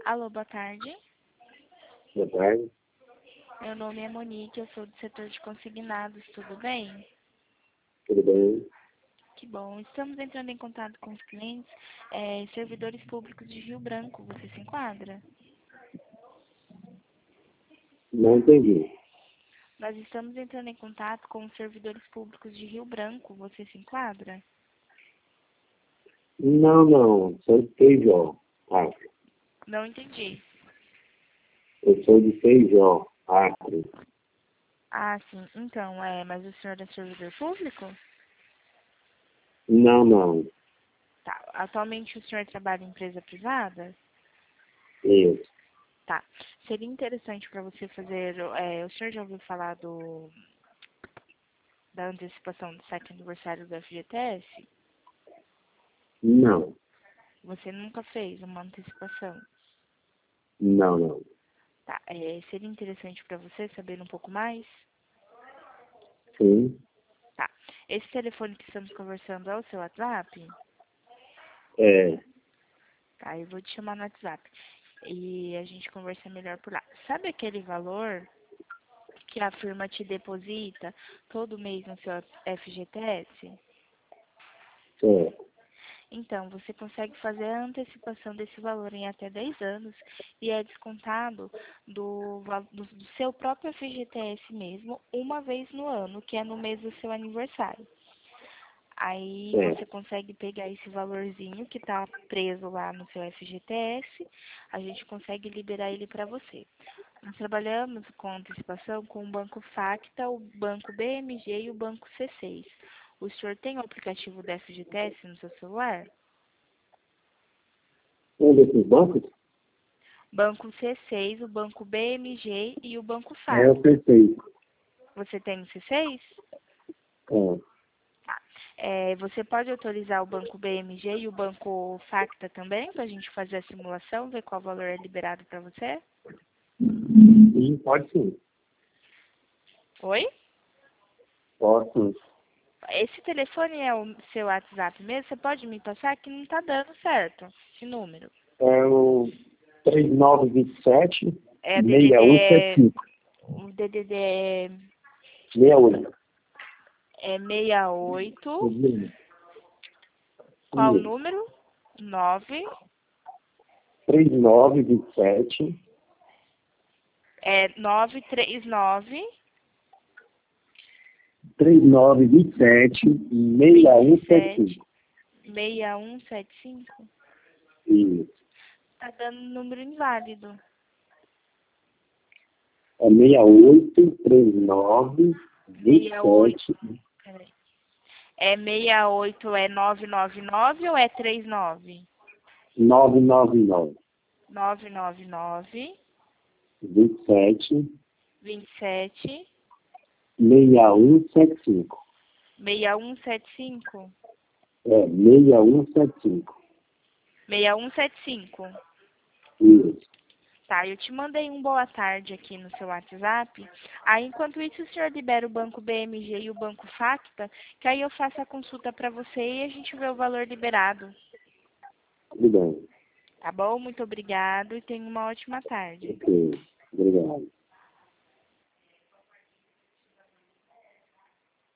Alô, boa tarde. Boa tarde. Meu nome é Monique, eu sou do setor de consignados, tudo bem? Tudo bem? Que bom. Estamos entrando em contato com os clientes, servidores públicos de Rio Branco. Você se enquadra? Não entendi. Nós estamos entrando em contato com os servidores públicos de Rio Branco. Você se enquadra? Não. Sou de Feijó, Acre. Não entendi. Eu sou de Feijó, Acre. Ah, sim. Então, mas o senhor é servidor público? Não. Tá. Atualmente o senhor trabalha em empresa privada? Isso. Tá. Seria interessante para você fazer. O senhor já ouviu falar da antecipação do 7º aniversário do FGTS? Não. Você nunca fez uma antecipação? Não. Tá. Seria interessante para você saber um pouco mais? Sim. Tá. Esse telefone que estamos conversando é o seu WhatsApp? É. Tá, eu vou te chamar no WhatsApp. E a gente conversa melhor por lá. Sabe aquele valor que a firma te deposita todo mês no seu FGTS? É. Então, você consegue fazer a antecipação desse valor em até 10 anos e é descontado do seu próprio FGTS mesmo, uma vez no ano, que é no mês do seu aniversário. Aí você consegue pegar esse valorzinho que está preso lá no seu FGTS, a gente consegue liberar ele para você. Nós trabalhamos com antecipação com o Banco Facta, o Banco BMG e o Banco C6. O senhor tem o aplicativo do FGTS no seu celular? Um desses bancos? Banco C6, o Banco BMG e o Banco É o Facta. perfeito. Você tem o C6? É. Tá. Você pode autorizar o Banco BMG e o Banco Facta também, para a gente fazer a simulação, ver qual valor é liberado para você? Sim, pode sim. Oi? Posso. Esse telefone é o seu WhatsApp mesmo? Você pode me passar que não tá dando certo esse número. É o 3927 É DDD, 6175. o DDD é 68. 68. Isso. Qual o número? 9. 3927 É 939 3927 27 6175. 6175. Isso. Tá dando número inválido. É 68 39 68. 27 Peraí. É 68 é 999 ou é 39? 999 999 27 27 6175. 6175. É 6175. 6175. Isso. Tá, eu te mandei um boa tarde aqui no seu WhatsApp. Aí, enquanto isso, o senhor libera o Banco BMG e o Banco Facta, que aí eu faço a consulta para você e a gente vê o valor liberado. Tudo bem. Tá bom? Muito obrigado e tenha uma ótima tarde. Ok. Obrigado.